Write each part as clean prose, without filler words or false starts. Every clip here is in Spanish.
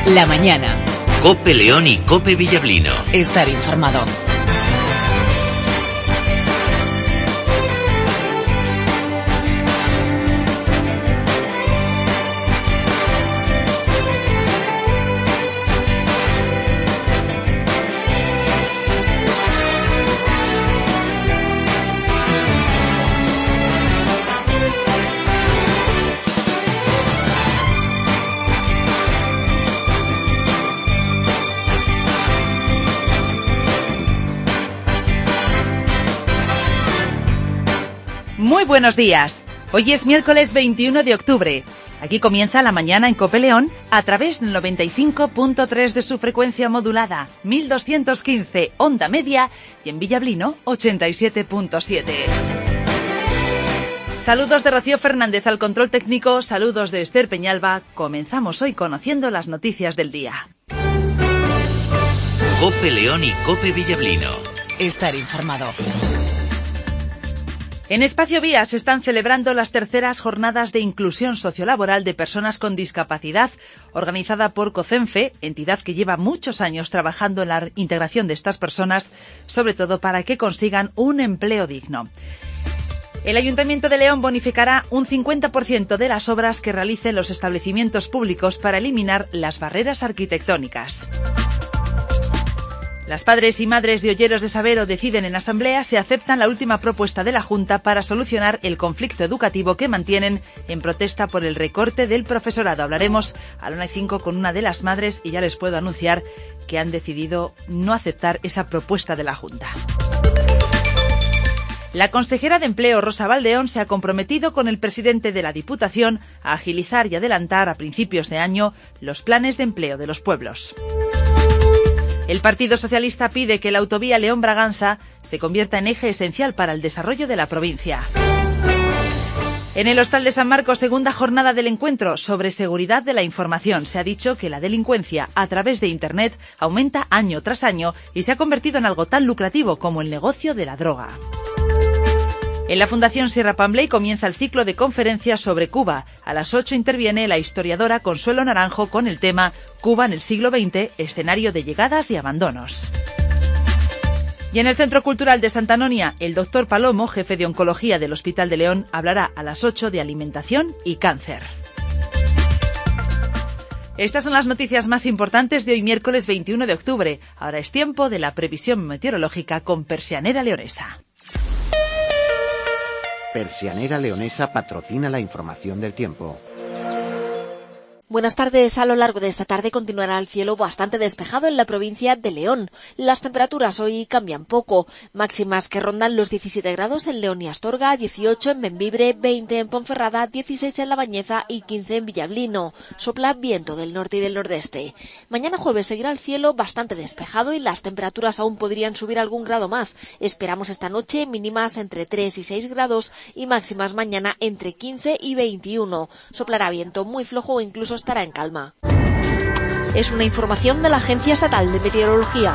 La mañana. COPE León y COPE Villablino. Estar informado. Muy buenos días. Hoy es miércoles 21 de octubre. Aquí comienza la mañana en COPE León a través del 95.3 de su frecuencia modulada, 1215 onda media y en Villablino 87.7. Saludos de Rocío Fernández al control técnico, saludos de Esther Peñalba. Comenzamos hoy conociendo las noticias del día. COPE León y COPE Villablino. Estar informado. En Espacio Vía se están celebrando las terceras jornadas de inclusión sociolaboral de personas con discapacidad, organizada por COCENFE, entidad que lleva muchos años trabajando en la integración de estas personas, sobre todo para que consigan un empleo digno. El Ayuntamiento de León bonificará un 50% de las obras que realicen los establecimientos públicos para eliminar las barreras arquitectónicas. Las padres y madres de Olleros de Sabero deciden en asamblea si aceptan la última propuesta de la Junta para solucionar el conflicto educativo que mantienen en protesta por el recorte del profesorado. Hablaremos a la 1:05 con una de las madres y ya les puedo anunciar que han decidido no aceptar esa propuesta de la Junta. La consejera de Empleo, Rosa Valdeón, se ha comprometido con el presidente de la Diputación a agilizar y adelantar a principios de año los planes de empleo de los pueblos. El Partido Socialista pide que la autovía León-Braganza se convierta en eje esencial para el desarrollo de la provincia. En el Hostal de San Marcos, segunda jornada del encuentro sobre seguridad de la información. Se ha dicho que la delincuencia a través de Internet aumenta año tras año y se ha convertido en algo tan lucrativo como el negocio de la droga. En la Fundación Sierra Pambley comienza el ciclo de conferencias sobre Cuba. A las 8 interviene la historiadora Consuelo Naranjo con el tema Cuba en el siglo XX, escenario de llegadas y abandonos. Y en el Centro Cultural de Santa Anonia, el doctor Palomo, jefe de oncología del Hospital de León, hablará a las 8 de alimentación y cáncer. Estas son las noticias más importantes de hoy miércoles 21 de octubre. Ahora es tiempo de la previsión meteorológica con Persianera Leonesa. Persianera Leonesa patrocina la información del tiempo. Buenas tardes. A lo largo de esta tarde continuará el cielo bastante despejado en la provincia de León. Las temperaturas hoy cambian poco, máximas que rondan los 17 grados en León y Astorga, 18 en Bembibre, 20 en Ponferrada, 16 en La Bañeza y 15 en Villablino. Sopla viento del norte y del nordeste. Mañana jueves seguirá el cielo bastante despejado y las temperaturas aún podrían subir algún grado más. Esperamos esta noche mínimas entre 3 y 6 grados y máximas mañana entre 15 y 21. Soplará viento muy flojo o incluso estará en calma. Es una información de la Agencia Estatal de Meteorología.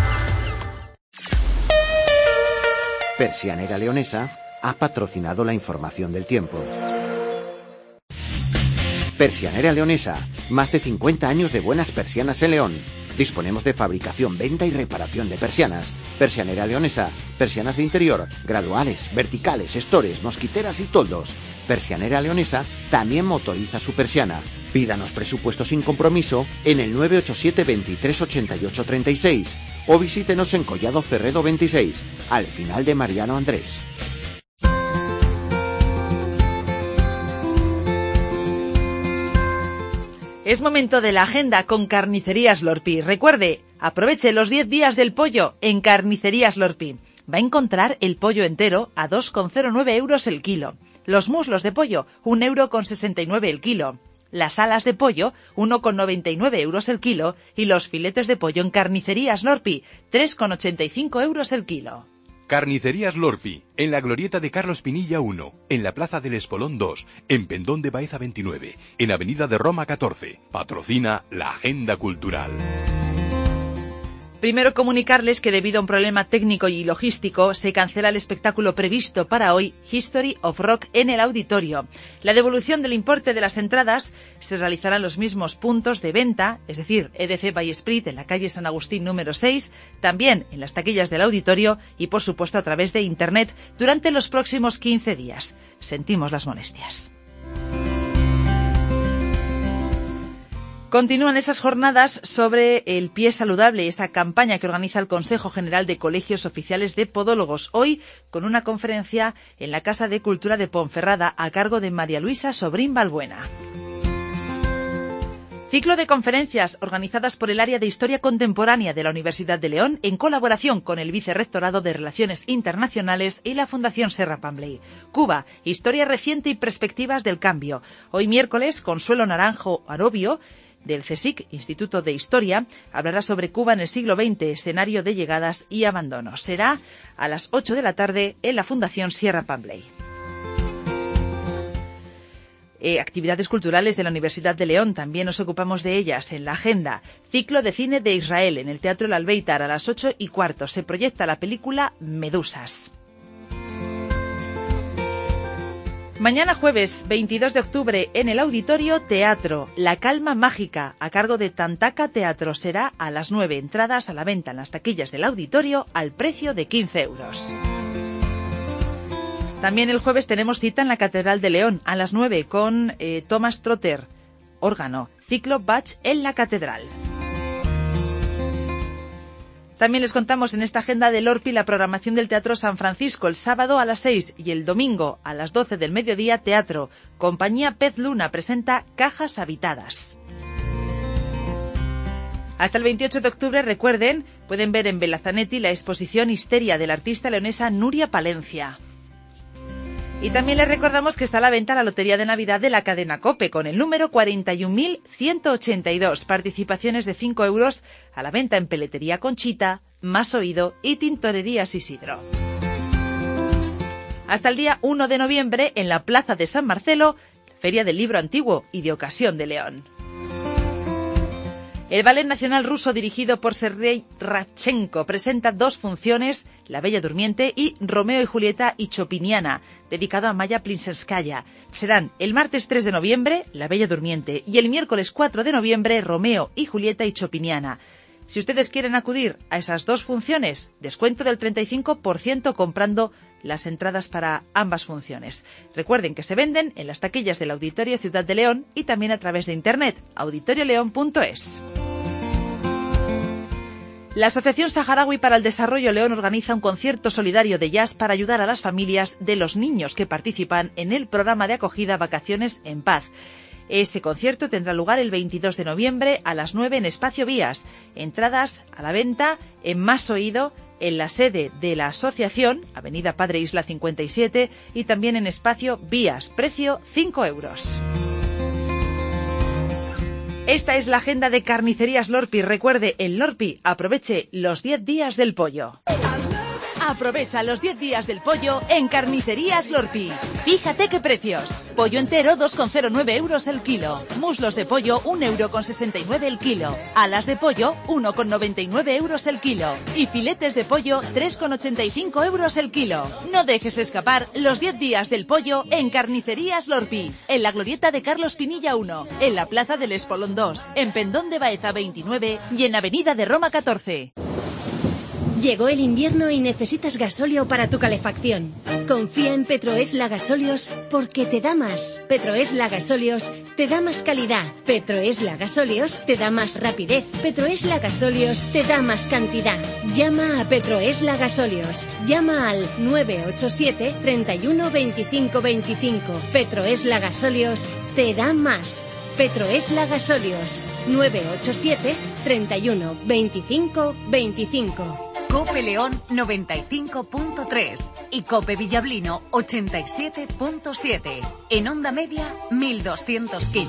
Persianera Leonesa ha patrocinado la información del tiempo. Persianera Leonesa, más de 50 años de buenas persianas en León. Disponemos de fabricación, venta y reparación de persianas. Persianera Leonesa, persianas de interior, graduales, verticales, estores, mosquiteras y toldos. Persianera Leonesa también motoriza su persiana. Pídanos presupuesto sin compromiso en el 987 23 88 36 o visítenos en Collado Ferredo 26, al final de Mariano Andrés. Es momento de la agenda con Carnicerías Lorpi. Recuerde, aproveche los 10 días del pollo en Carnicerías Lorpi. Va a encontrar el pollo entero a 2,09 euros el kilo. Los muslos de pollo, 1,69 € el kilo. Las alas de pollo, 1,99 euros el kilo. Y los filetes de pollo en Carnicerías Lorpi, 3,85 euros el kilo. Carnicerías Lorpi, en la glorieta de Carlos Pinilla 1, en la Plaza del Espolón 2, en Pendón de Baeza 29, en Avenida de Roma 14. Patrocina la Agenda Cultural. Primero comunicarles que debido a un problema técnico y logístico se cancela el espectáculo previsto para hoy, History of Rock, en el auditorio. La devolución del importe de las entradas se realizará en los mismos puntos de venta, es decir, EDC by Esprit en la calle San Agustín número 6, también en las taquillas del auditorio y por supuesto a través de Internet durante los próximos 15 días. Sentimos las molestias. Continúan esas jornadas sobre el pie saludable, esa campaña que organiza el Consejo General de Colegios Oficiales de Podólogos, hoy con una conferencia en la Casa de Cultura de Ponferrada a cargo de María Luisa Sobrín Balbuena. Ciclo de conferencias organizadas por el Área de Historia Contemporánea de la Universidad de León en colaboración con el Vicerrectorado de Relaciones Internacionales y la Fundación Serra Pambley. Cuba, historia reciente y perspectivas del cambio. Hoy miércoles, Consuelo Naranjo Arobio, del CSIC, Instituto de Historia, hablará sobre Cuba en el siglo XX, escenario de llegadas y abandonos. Será a las 8 de la tarde en la Fundación Sierra Pambley. Actividades culturales de la Universidad de León, también nos ocupamos de ellas en la agenda. Ciclo de cine de Israel en el Teatro El Albéitar a las 8:15. Se proyecta la película Medusas. Mañana jueves 22 de octubre en el Auditorio Teatro, La Calma Mágica, a cargo de Tantaca Teatro. Será a las 9, entradas a la venta en las taquillas del auditorio al precio de 15 euros. También el jueves tenemos cita en la Catedral de León a las 9 con Thomas Trotter, órgano, ciclo Bach en la Catedral. También les contamos en esta agenda del Lorpi la programación del Teatro San Francisco el sábado a las 6 y el domingo a las 12 del mediodía teatro. Compañía Pez Luna presenta Cajas Habitadas. Hasta el 28 de octubre, recuerden, pueden ver en Belazanetti la exposición Histeria de la artista leonesa Nuria Palencia. Y también les recordamos que está a la venta la Lotería de Navidad de la cadena COPE con el número 41.182. Participaciones de 5 euros a la venta en Peletería Conchita, Más Oído y Tintorerías Isidro. Hasta el día 1 de noviembre en la Plaza de San Marcelo, Feria del Libro Antiguo y de Ocasión de León. El Ballet Nacional Ruso, dirigido por Sergei Radchenko, presenta 2 funciones, La Bella Durmiente y Romeo y Julieta y Chopiniana, dedicado a Maya Plinskaya. Serán el martes 3 de noviembre, La Bella Durmiente, y el miércoles 4 de noviembre, Romeo y Julieta y Chopiniana. Si ustedes quieren acudir a esas 2 funciones, descuento del 35% comprando las entradas para ambas funciones. Recuerden que se venden en las taquillas del Auditorio Ciudad de León y también a través de internet, auditorioleón.es. La Asociación Saharaui para el Desarrollo León organiza un concierto solidario de jazz para ayudar a las familias de los niños que participan en el programa de acogida Vacaciones en Paz. Ese concierto tendrá lugar el 22 de noviembre a las 9 en Espacio Vías. Entradas a la venta en Más Oído, en la sede de la asociación, Avenida Padre Isla 57, y también en Espacio Vías, precio 5 euros. Esta es la agenda de Carnicerías Lorpi. Recuerde, en Lorpi aproveche los 10 días del pollo. Aprovecha los 10 días del pollo en Carnicerías Lorpi. Fíjate qué precios. Pollo entero 2,09 euros el kilo. Muslos de pollo 1,69 € el kilo. Alas de pollo 1,99 euros el kilo. Y filetes de pollo 3,85 euros el kilo. No dejes escapar los 10 días del pollo en Carnicerías Lorpi. En la glorieta de Carlos Pinilla 1. En la plaza del Espolón 2. En Pendón de Baeza 29. Y en Avenida de Roma 14. Llegó el invierno y necesitas gasóleo para tu calefacción. Confía en Petroesla Gasóleos porque te da más. Petroesla Gasóleos te da más calidad. Petroesla Gasóleos te da más rapidez. Petroesla Gasóleos te da más cantidad. Llama a Petroesla Gasóleos. Llama al 987 31 25 25. Petroesla Gasóleos te da más. Petroesla Gasóleos. 987 31 25 25. Cope León 95.3 y Cope Villablino 87.7. En onda media 1215.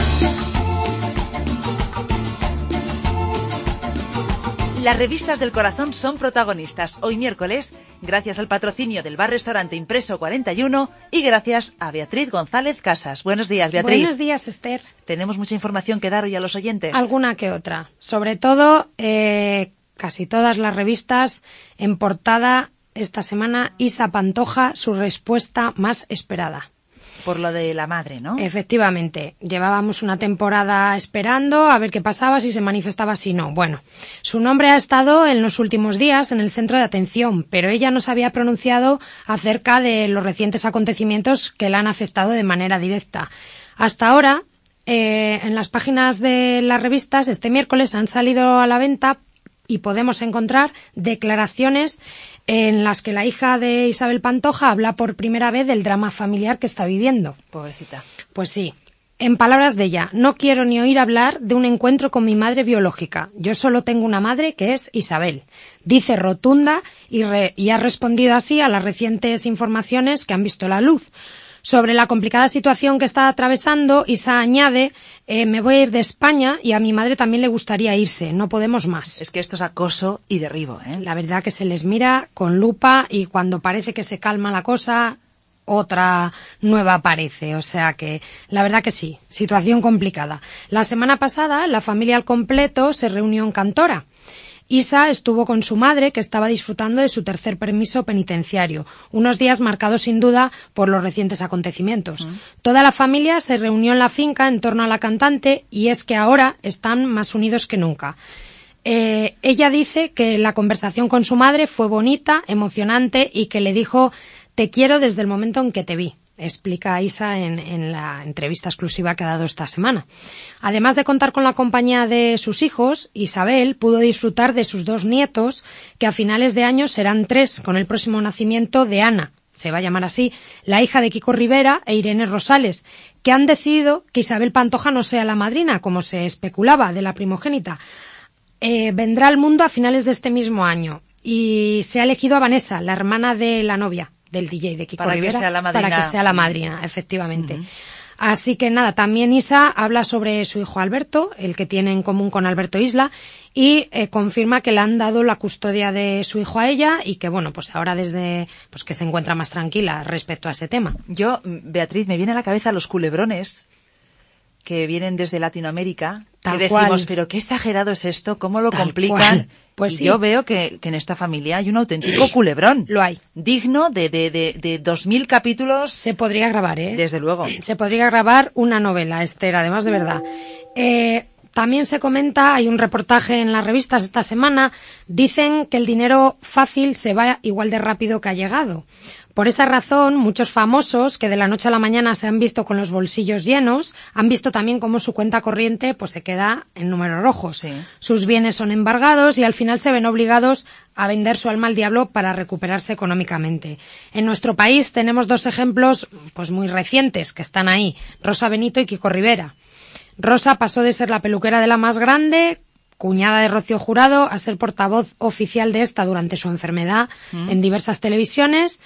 Las revistas del corazón son protagonistas hoy miércoles, gracias al patrocinio del bar-restaurante Impreso 41 y gracias a Beatriz González Casas. Buenos días, Beatriz. Buenos días, Esther. Tenemos mucha información que dar hoy a los oyentes. Alguna que otra. Sobre todo, casi todas las revistas, en portada esta semana, Isa Pantoja, su respuesta más esperada. Por lo de la madre, ¿no? Efectivamente. Llevábamos una temporada esperando a ver qué pasaba, si se manifestaba, si no. Bueno, su nombre ha estado en los últimos días en el centro de atención, pero ella no se había pronunciado acerca de los recientes acontecimientos que la han afectado de manera directa. Hasta ahora, en las páginas de las revistas, este miércoles han salido a la venta y podemos encontrar declaraciones en las que la hija de Isabel Pantoja habla por primera vez del drama familiar que está viviendo. Pobrecita. Pues sí. En palabras de ella, no quiero ni oír hablar de un encuentro con mi madre biológica. Yo solo tengo una madre que es Isabel. Dice rotunda y ha respondido así a las recientes informaciones que han visto la luz. Sobre la complicada situación que está atravesando, Isa añade, me voy a ir de España y a mi madre también le gustaría irse, no podemos más. Es que esto es acoso y derribo, ¿eh? La verdad que se les mira con lupa y cuando parece que se calma la cosa, otra nueva aparece. O sea que, la verdad que sí, situación complicada. La semana pasada, la familia al completo se reunió en Cantora. Isa estuvo con su madre, que estaba disfrutando de su tercer permiso penitenciario, unos días marcados sin duda por los recientes acontecimientos. Toda la familia se reunió en la finca en torno a la cantante y es que ahora están más unidos que nunca. Ella dice que la conversación con su madre fue bonita, emocionante y que le dijo «te quiero desde el momento en que te vi». Explica Isa en la entrevista exclusiva que ha dado esta semana. Además de contar con la compañía de sus hijos, Isabel pudo disfrutar de sus 2 nietos, que a finales de año serán 3, con el próximo nacimiento de Ana, se va a llamar así, la hija de Kiko Rivera e Irene Rosales, que han decidido que Isabel Pantoja no sea la madrina, como se especulaba, de la primogénita. Vendrá al mundo a finales de este mismo año y se ha elegido a Vanessa, la hermana de la novia del DJ de Kiko Rivera, para que sea la madrina, efectivamente. Así que nada, también Isa habla sobre su hijo Alberto, el que tiene en común con Alberto Isla, y confirma que le han dado la custodia de su hijo a ella y que, bueno, pues ahora pues que se encuentra más tranquila respecto a ese tema. Yo, Beatriz, me viene a la cabeza los culebrones que vienen desde Latinoamérica, Tal que decimos, cual. pero qué exagerado es esto, cómo lo Tal complican. cual. Pues y sí. yo veo que en esta familia hay un auténtico culebrón. Lo hay. Digno de 2000 capítulos. Se podría grabar, ¿eh? Desde luego. Se podría grabar una novela, Esther, además de verdad. También se comenta, hay un reportaje en las revistas esta semana, dicen que el dinero fácil se va igual de rápido que ha llegado. Por esa razón, muchos famosos que de la noche a la mañana se han visto con los bolsillos llenos, han visto también cómo su cuenta corriente pues se queda en números rojos. Sí. Sus bienes son embargados y al final se ven obligados a vender su alma al diablo para recuperarse económicamente. En nuestro país tenemos 2 ejemplos pues muy recientes que están ahí, Rosa Benito y Kiko Rivera. Rosa pasó de ser la peluquera de la más grande, cuñada de Rocío Jurado, a ser portavoz oficial de esta durante su enfermedad en diversas televisiones.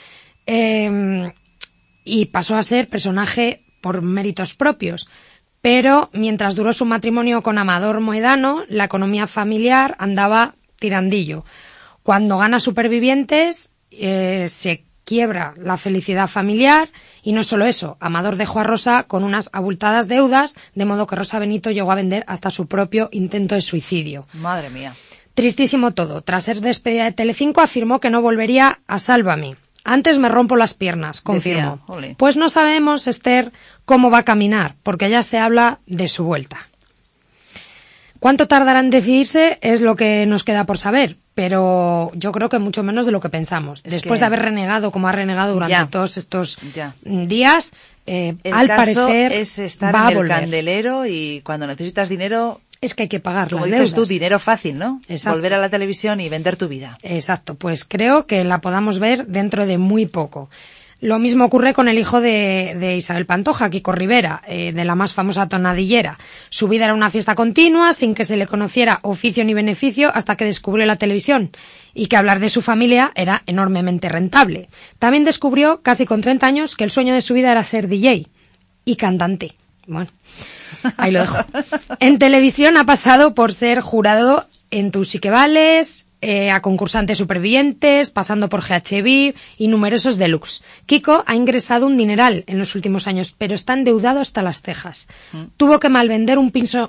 Y pasó a ser personaje por méritos propios. Pero mientras duró su matrimonio con Amador Moedano, la economía familiar andaba tirandillo. Cuando gana Supervivientes, se quiebra la felicidad familiar y no solo eso, Amador dejó a Rosa con unas abultadas deudas, de modo que Rosa Benito llegó a vender hasta su propio intento de suicidio. Madre mía. Tristísimo todo. Tras ser despedida de Telecinco, afirmó que no volvería a Sálvame. Antes me rompo las piernas, confirmó. Pues no sabemos, Esther, cómo va a caminar, porque ya se habla de su vuelta. ¿Cuánto tardará en decidirse? Es lo que nos queda por saber, pero yo creo que mucho menos de lo que pensamos. Después de haber renegado como ha renegado durante todos estos días, al parecer es estar va en a el volver. candelero y cuando necesitas dinero... Es que hay que pagar como las dices deudas. tú, dinero fácil, ¿no? Exacto. Volver a la televisión y vender tu vida. Exacto, pues creo que la podamos ver dentro de muy poco. Lo mismo ocurre con el hijo de Isabel Pantoja, Kiko Rivera, de la más famosa tonadillera. Su vida era una fiesta continua, sin que se le conociera oficio ni beneficio, hasta que descubrió la televisión, y que hablar de su familia era enormemente rentable. También descubrió, casi con 30 años, que el sueño de su vida era ser DJ y cantante. Bueno, ahí lo dejo. En televisión ha pasado por ser jurado en Tú sí que vales, a concursantes supervivientes, pasando por GHB y numerosos deluxe. Kiko ha ingresado un dineral en los últimos años, pero está endeudado hasta las cejas. Tuvo que malvender un piso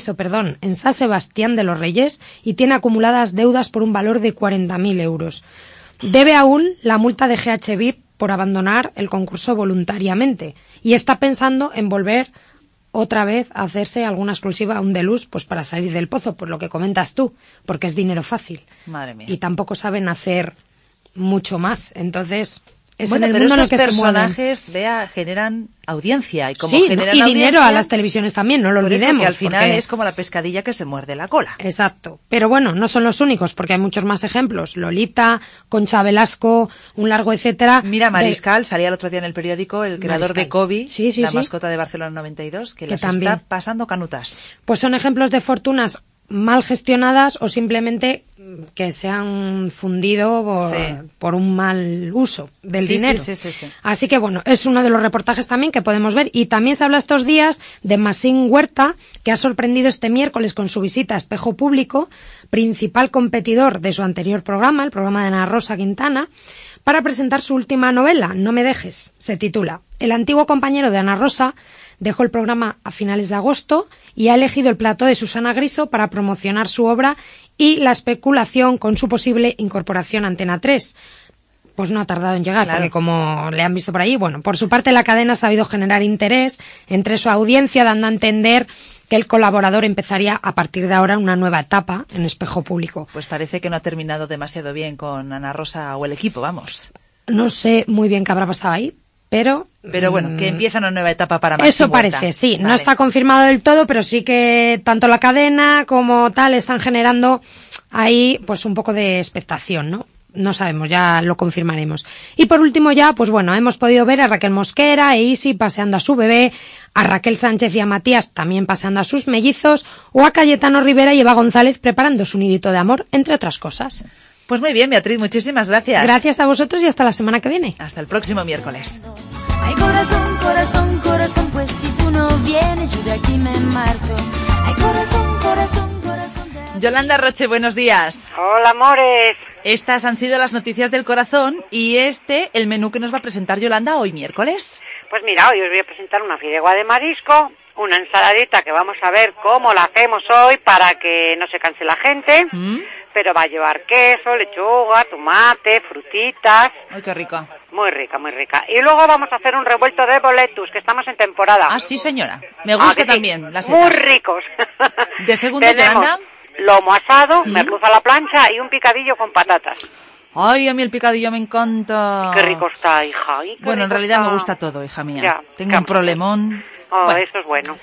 en San Sebastián de los Reyes y tiene acumuladas deudas por un valor de 40.000 euros. Debe aún la multa de GHB por abandonar el concurso voluntariamente y está pensando en volver otra vez a hacerse alguna exclusiva, un deluxe, pues para salir del pozo, por lo que comentas tú, porque es dinero fácil. Madre mía. Y tampoco saben hacer mucho más. Entonces, es bueno, en el pero mundo en el estos que personajes, se mueven. vea, generan audiencia. Y como Sí, generan y audiencia, dinero a las televisiones también, no lo por eso olvidemos. que al final porque... es como la pescadilla que se muerde la cola. Exacto. Pero bueno, no son los únicos, porque hay muchos más ejemplos. Lolita, Concha Velasco, un largo etcétera. Mira, Mariscal, salía el otro día en el periódico, el creador Mariscal. de Kobe, Sí, la mascota de Barcelona 92, que las también está pasando canutas. Pues son ejemplos de fortunas mal gestionadas o simplemente que se han fundido por un mal uso del dinero. Sí. Así que bueno, es uno de los reportajes también que podemos ver. Y también se habla estos días de Masín Huerta, que ha sorprendido este miércoles con su visita a Espejo Público, principal competidor de su anterior programa, el programa de Ana Rosa Quintana, para presentar su última novela, No me dejes, se titula. El antiguo compañero de Ana Rosa dejó el programa a finales de agosto y ha elegido el plató de Susana Griso para promocionar su obra y la especulación con su posible incorporación a Antena 3. Pues no ha tardado en llegar, porque como le han visto por ahí, bueno, por su parte la cadena ha sabido generar interés entre su audiencia, dando a entender que el colaborador empezaría a partir de ahora una nueva etapa en Espejo Público. Pues parece que no ha terminado demasiado bien con Ana Rosa o el equipo, vamos. No sé muy bien qué habrá pasado ahí, pero bueno, que empieza una nueva etapa para Maxi eso Huerta. parece, sí. Vale. No está confirmado del todo, pero sí que tanto la cadena como tal están generando ahí pues un poco de expectación, ¿no? No sabemos, ya lo confirmaremos. Y por último ya, pues bueno, hemos podido ver a Raquel Mosquera, a Isi paseando a su bebé, a Raquel Sánchez y a Matías también paseando a sus mellizos, o a Cayetano Rivera y Eva González preparando su nidito de amor, entre otras cosas. Pues muy bien, Beatriz, muchísimas gracias. Gracias a vosotros y hasta la semana que viene. Hasta el próximo miércoles. Ay, corazón, corazón, corazón, pues si tú no vienes, yo de aquí me marcho. Ay, corazón, corazón, corazón. Yolanda Roche, buenos días. Hola, amores. Estas han sido las noticias del corazón y el menú que nos va a presentar Yolanda hoy miércoles. Pues mira, hoy os voy a presentar una fideuá de marisco, una ensaladita que vamos a ver cómo la hacemos hoy para que no se canse la gente. Pero va a llevar queso, lechuga, tomate, frutitas. ¡Ay, qué rico! Muy rica, muy rica. Y luego vamos a hacer un revuelto de boletus, que estamos en temporada. Ah, sí, señora. Me gusta también las muy setas. ricos. ¿De segundo, Tenemos Yolanda? lomo asado, merluza a la plancha y un picadillo con patatas. Ay, a mí el picadillo me encanta. Qué rico está, hija. Ay, qué bueno, en rico realidad está. me gusta todo, hija mía. Ya, Tengo un problemón. Oh, Bueno. eso es bueno.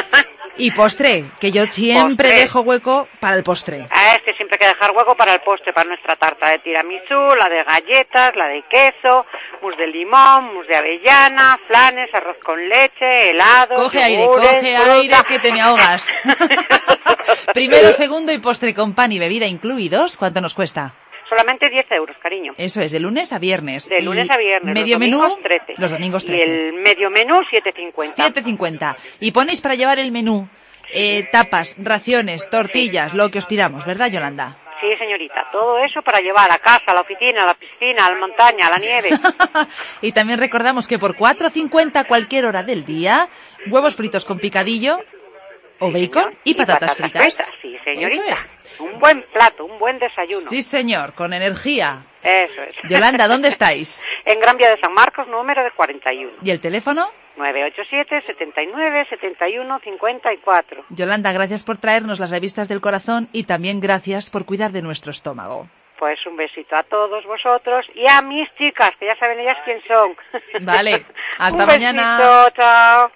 Y postre, que yo siempre Postre. dejo hueco para el postre. Es que siempre hay que dejar hueco para el postre, para nuestra tarta de tiramisú, la de galletas, la de queso, mousse de limón, mousse de avellana, flanes, arroz con leche, helado, Coge aire, yogures, coge fruta. aire, que te me ahogas. Primero, segundo y postre con pan y bebida incluidos, ¿cuánto nos cuesta? Solamente 10 euros, cariño. Eso es, de lunes a viernes. De lunes a viernes. Medio los menú, domingos 13. los domingos Y 13. el medio menú 7,50. 7,50. Y ponéis para llevar el menú tapas, raciones, tortillas, lo que os pidamos, ¿verdad, Yolanda? Sí, señorita. Todo eso para llevar a casa, a la oficina, a la piscina, a la montaña, a la nieve. Y también recordamos que por 4,50 cualquier hora del día, huevos fritos con picadillo o bacon y patatas fritas. Sí, señorita. Eso es. Un buen plato, un buen desayuno. Sí, señor, con energía. Eso es. Yolanda, ¿dónde estáis? En Gran Vía de San Marcos, número de 41. ¿Y el teléfono? 987 79 71 54. Yolanda, gracias por traernos las revistas del corazón y también gracias por cuidar de nuestro estómago. Pues un besito a todos vosotros y a mis chicas, que ya saben ellas quién son. Vale, hasta un mañana. Besito, chao.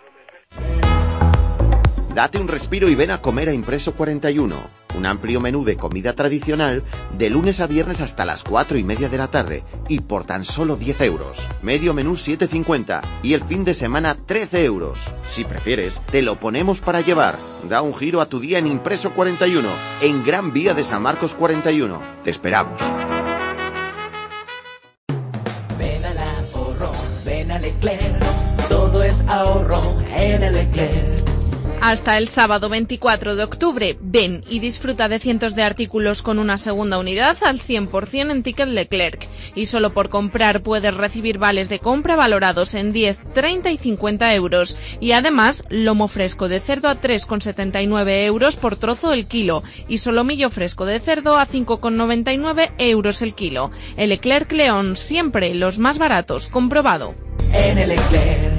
Date un respiro y ven a comer a Impreso 41. Un amplio menú de comida tradicional de lunes a viernes hasta las 4:30 de la tarde y por tan solo 10 euros. Medio menú 7,50 y el fin de semana 13 euros. Si prefieres, te lo ponemos para llevar. Da un giro a tu día en Impreso 41, en Gran Vía de San Marcos 41. Te esperamos. Ven al ahorro, ven a Leclerc, todo es ahorro en el Leclerc. Hasta el sábado 24 de octubre, ven y disfruta de cientos de artículos con una segunda unidad al 100% en Ticket Leclerc. Y solo por comprar puedes recibir vales de compra valorados en 10, 30 y 50 euros. Y además, lomo fresco de cerdo a 3,79 euros por trozo el kilo. Y solomillo fresco de cerdo a 5,99 euros el kilo. El Leclerc León, siempre los más baratos, comprobado. En el Leclerc.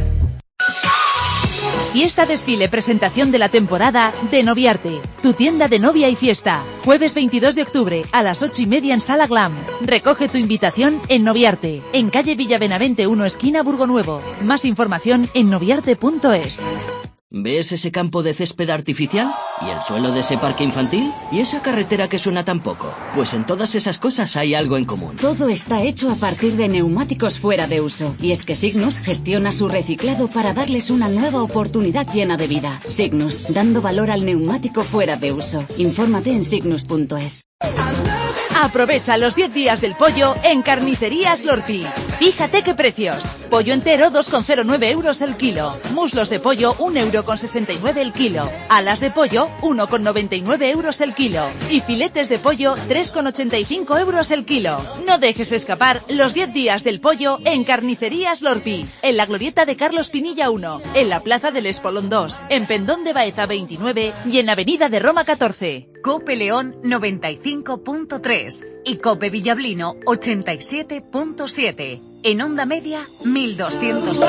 Fiesta Desfile, presentación de la temporada de Noviarte, tu tienda de novia y fiesta. Jueves 22 de octubre a las 8:30 en Sala Glam. Recoge tu invitación en Noviarte, en calle Villabenavente 1, esquina Burgonuevo. Más información en noviarte.es. ¿Ves ese campo de césped artificial? ¿Y el suelo de ese parque infantil? ¿Y esa carretera que suena tan poco? Pues en todas esas cosas hay algo en común. Todo está hecho a partir de neumáticos fuera de uso. Y es que Signus gestiona su reciclado para darles una nueva oportunidad llena de vida. Signus, dando valor al neumático fuera de uso. Infórmate en signus.es. Aprovecha los 10 días del pollo en Carnicerías Lorpi. Fíjate qué precios. Pollo entero 2,09 euros el kilo. Muslos de pollo 1,69 € el kilo. Alas de pollo 1,99 euros el kilo. Y filetes de pollo 3,85 euros el kilo. No dejes escapar los 10 días del pollo en Carnicerías Lorpi. En la glorieta de Carlos Pinilla 1. En la plaza del Espolón 2. En Pendón de Baeza 29. Y en Avenida de Roma 14. Cope León 95.3 y Cope Villablino 87.7. En onda media 1215.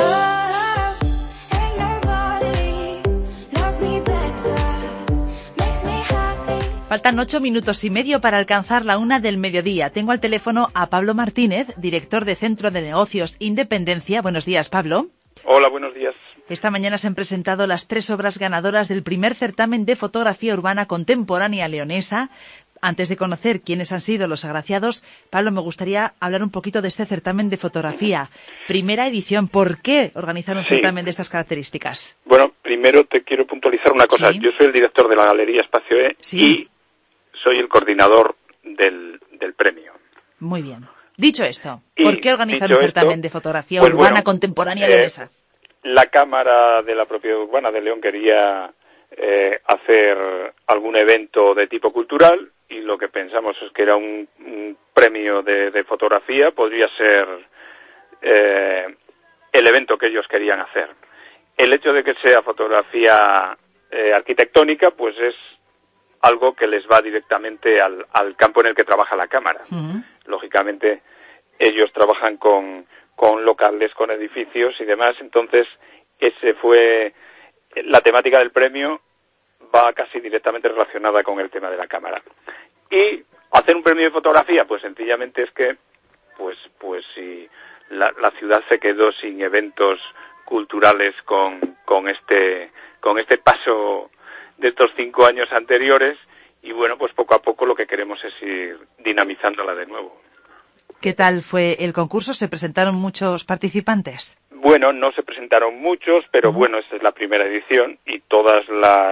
Faltan 8 minutos y medio para alcanzar la 1 del mediodía. Tengo al teléfono a Pablo Martínez, director de Centro de Negocios Independencia. Buenos días, Pablo. Hola, buenos días. Esta mañana se han presentado las 3 obras ganadoras del primer certamen de fotografía urbana contemporánea leonesa. Antes de conocer quiénes han sido los agraciados, Pablo, me gustaría hablar un poquito de este certamen de fotografía. Primera edición, ¿por qué organizar un certamen de estas características? Bueno, primero te quiero puntualizar una cosa. Yo soy el director de la Galería Espacio E y soy el coordinador del premio. Muy bien. Dicho esto, ¿por qué organizar un certamen de fotografía urbana contemporánea leonesa? La Cámara de la Propiedad Urbana de León quería hacer algún evento de tipo cultural y lo que pensamos es que era un premio de fotografía, podría ser el evento que ellos querían hacer. El hecho de que sea fotografía arquitectónica, pues es algo que les va directamente al campo en el que trabaja la Cámara. Lógicamente, ellos trabajan con locales, con edificios y demás, entonces ese fue la temática del premio, va casi directamente relacionada con el tema de la Cámara. Y hacer un premio de fotografía, pues sencillamente es que pues si la ciudad se quedó sin eventos culturales con este paso de estos 5 años anteriores, y bueno, pues poco a poco lo que queremos es ir dinamizándola de nuevo. ¿Qué tal fue el concurso? ¿Se presentaron muchos participantes? Bueno, no se presentaron muchos, pero bueno, esta es la primera edición y todos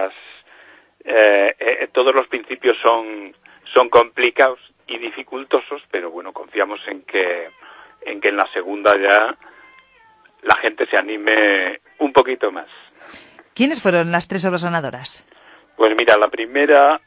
los principios son complicados y dificultosos, pero bueno, confiamos en que en la segunda ya la gente se anime un poquito más. ¿Quiénes fueron las 3 obras ganadoras? Pues mira, la primera,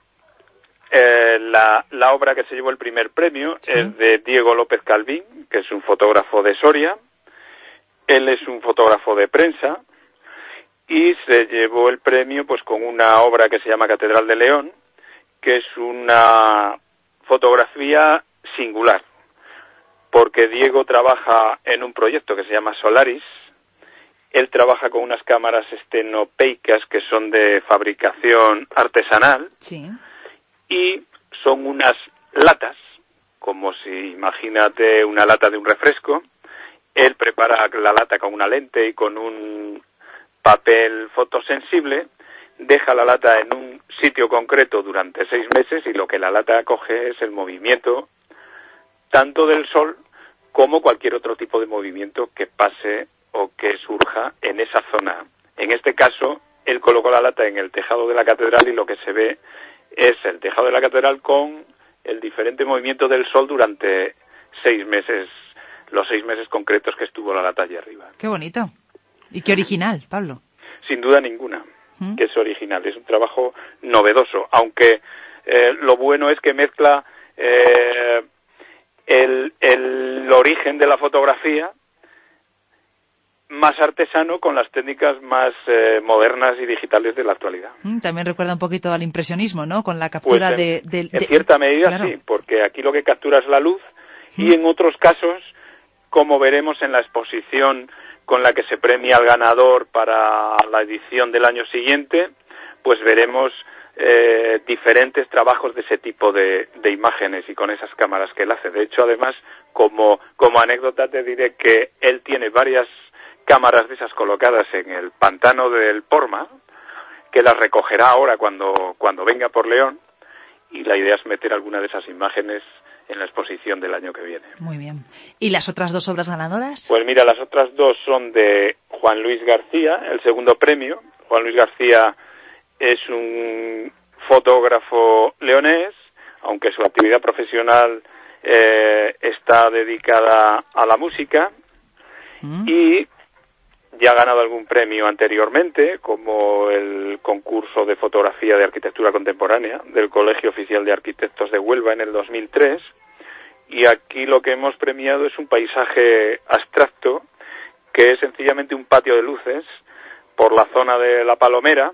la obra que se llevó el primer premio es de Diego López Calvín, que es un fotógrafo de Soria. Él es un fotógrafo de prensa y se llevó el premio pues con una obra que se llama Catedral de León, que es una fotografía singular, porque Diego trabaja en un proyecto que se llama Solaris. Él trabaja con unas cámaras estenopeicas que son de fabricación artesanal y son unas latas, como si imagínate una lata de un refresco. Él prepara la lata con una lente y con un papel fotosensible, deja la lata en un sitio concreto durante 6 meses y lo que la lata coge es el movimiento tanto del sol como cualquier otro tipo de movimiento que pase o que surja en esa zona. En este caso, él colocó la lata en el tejado de la catedral y lo que se ve es el tejado de la catedral con el diferente movimiento del sol durante 6 meses, los 6 meses concretos que estuvo la lata allí arriba. Qué bonito. Y qué original, Pablo. Sin duda ninguna. original, es un trabajo novedoso, aunque lo bueno es que mezcla el origen de la fotografía más artesano con las técnicas más modernas y digitales de la actualidad. También recuerda un poquito al impresionismo, ¿no? Con la captura en cierta medida, claro. Sí, porque aquí lo que captura es la luz y en otros casos, como veremos en la exposición con la que se premia al ganador para la edición del año siguiente, pues veremos diferentes trabajos de ese tipo de imágenes y con esas cámaras que él hace. De hecho, además, como anécdota te diré que él tiene varias cámaras de esas colocadas en el pantano del Porma, que las recogerá ahora cuando venga por León, y la idea es meter alguna de esas imágenes en la exposición del año que viene. Muy bien. ¿Y las otras dos obras ganadoras? Pues mira, las otras dos son de Juan Luis García, el segundo premio. Juan Luis García es un fotógrafo leonés, aunque su actividad profesional está dedicada a la música, y ya ha ganado algún premio anteriormente, como el concurso de fotografía de arquitectura contemporánea del Colegio Oficial de Arquitectos de Huelva en el 2003, y aquí lo que hemos premiado es un paisaje abstracto, que es sencillamente un patio de luces por la zona de La Palomera,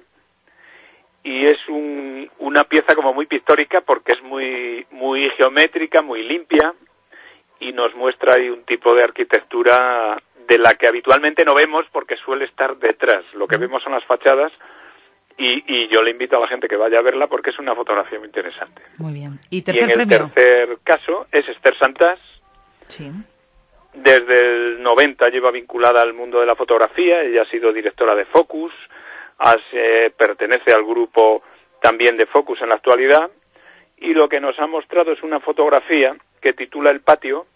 y es una pieza como muy pictórica porque es muy geométrica, muy limpia, y nos muestra ahí un tipo de arquitectura de la que habitualmente no vemos porque suele estar detrás. Lo que vemos son las fachadas y yo le invito a la gente que vaya a verla porque es una fotografía muy interesante. Muy bien. Y en el tercer caso es Esther Santás. Sí. Desde el 90 lleva vinculada al mundo de la fotografía, ella ha sido directora de Focus, pertenece al grupo también de Focus en la actualidad, y lo que nos ha mostrado es una fotografía que titula El Patio,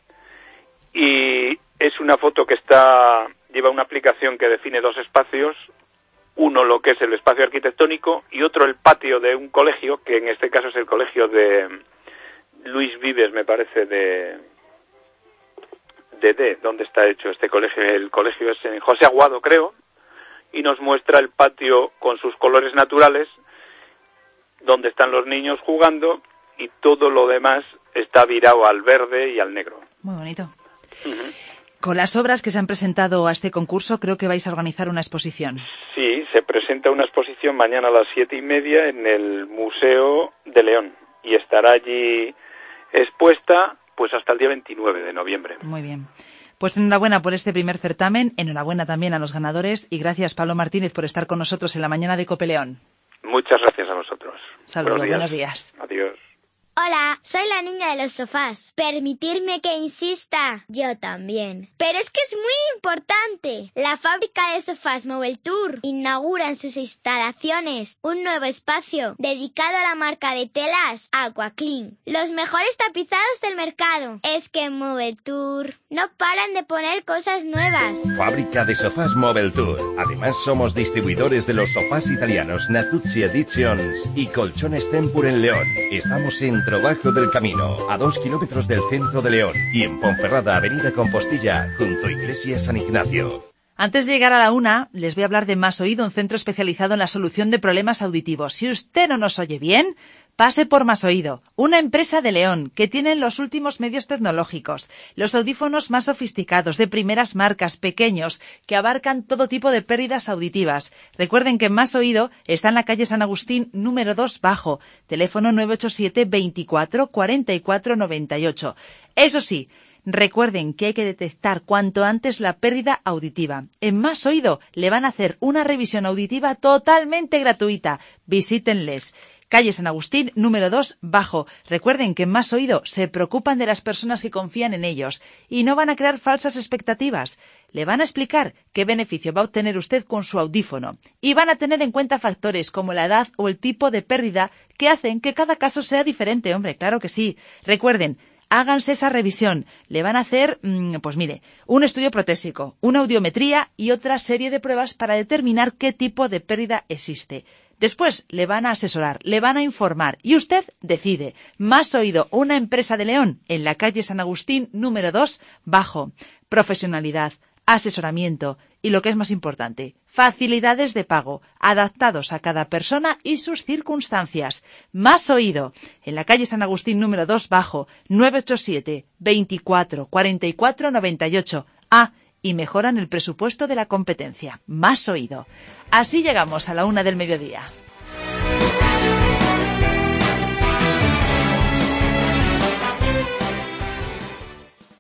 y es una foto que lleva una aplicación que define dos espacios, uno lo que es el espacio arquitectónico y otro el patio de un colegio, que en este caso es el colegio de Luis Vives, me parece, ¿dónde está hecho este colegio? El colegio es en José Aguado, creo, y nos muestra el patio con sus colores naturales, donde están los niños jugando, y todo lo demás está virado al verde y al negro. Muy bonito. Con las obras que se han presentado a este concurso, creo que vais a organizar una exposición. Sí, se presenta una exposición mañana a las 7:30 en el Museo de León, y estará allí expuesta pues hasta el día 29 de noviembre. Muy bien. Pues enhorabuena por este primer certamen, enhorabuena también a los ganadores, y gracias, Pablo Martínez, por estar con nosotros en la mañana de COPE León. Muchas gracias a vosotros. Saludos, buenos días. Adiós. Hola, soy la niña de los sofás. Permitirme que insista. Yo también. Pero es que es muy importante. La fábrica de sofás Mobile Tour inaugura en sus instalaciones un nuevo espacio dedicado a la marca de telas Aqua Clean. Los mejores tapizados del mercado. Es que en Mobile Tour no paran de poner cosas nuevas. Fábrica de sofás Mobile Tour. Además somos distribuidores de los sofás italianos Natuzzi Editions y Colchones Tempur en León. Estamos en Bajo del Camino, a 2 kilómetros del centro de León, y en Ponferrada, Avenida Compostilla, junto a Iglesia San Ignacio. Antes de llegar a la 1, les voy a hablar de Más Oído, un centro especializado en la solución de problemas auditivos. Si usted no nos oye bien, pase por Más Oído, una empresa de León que tiene los últimos medios tecnológicos, los audífonos más sofisticados, de primeras marcas, pequeños, que abarcan todo tipo de pérdidas auditivas. Recuerden que Más Oído está en la calle San Agustín, número 2 bajo, teléfono 987 24 44 98. Eso sí, recuerden que hay que detectar cuanto antes la pérdida auditiva. En Más Oído le van a hacer una revisión auditiva totalmente gratuita. Visítenles. Calle San Agustín, número 2, bajo. Recuerden que en Más Oído se preocupan de las personas que confían en ellos y no van a crear falsas expectativas. Le van a explicar qué beneficio va a obtener usted con su audífono y van a tener en cuenta factores como la edad o el tipo de pérdida que hacen que cada caso sea diferente. Hombre, claro que sí. Recuerden, háganse esa revisión. Le van a hacer, pues mire, un estudio protésico, una audiometría y otra serie de pruebas para determinar qué tipo de pérdida existe. Después le van a asesorar, le van a informar y usted decide. Más Oído, una empresa de León, en la calle San Agustín, número 2, bajo. Profesionalidad, asesoramiento y, lo que es más importante, facilidades de pago adaptados a cada persona y sus circunstancias. Más Oído, en la calle San Agustín número 2 bajo, 987 24 44 98. Y mejoran el presupuesto de la competencia. Más Oído. Así llegamos a la 1 del mediodía.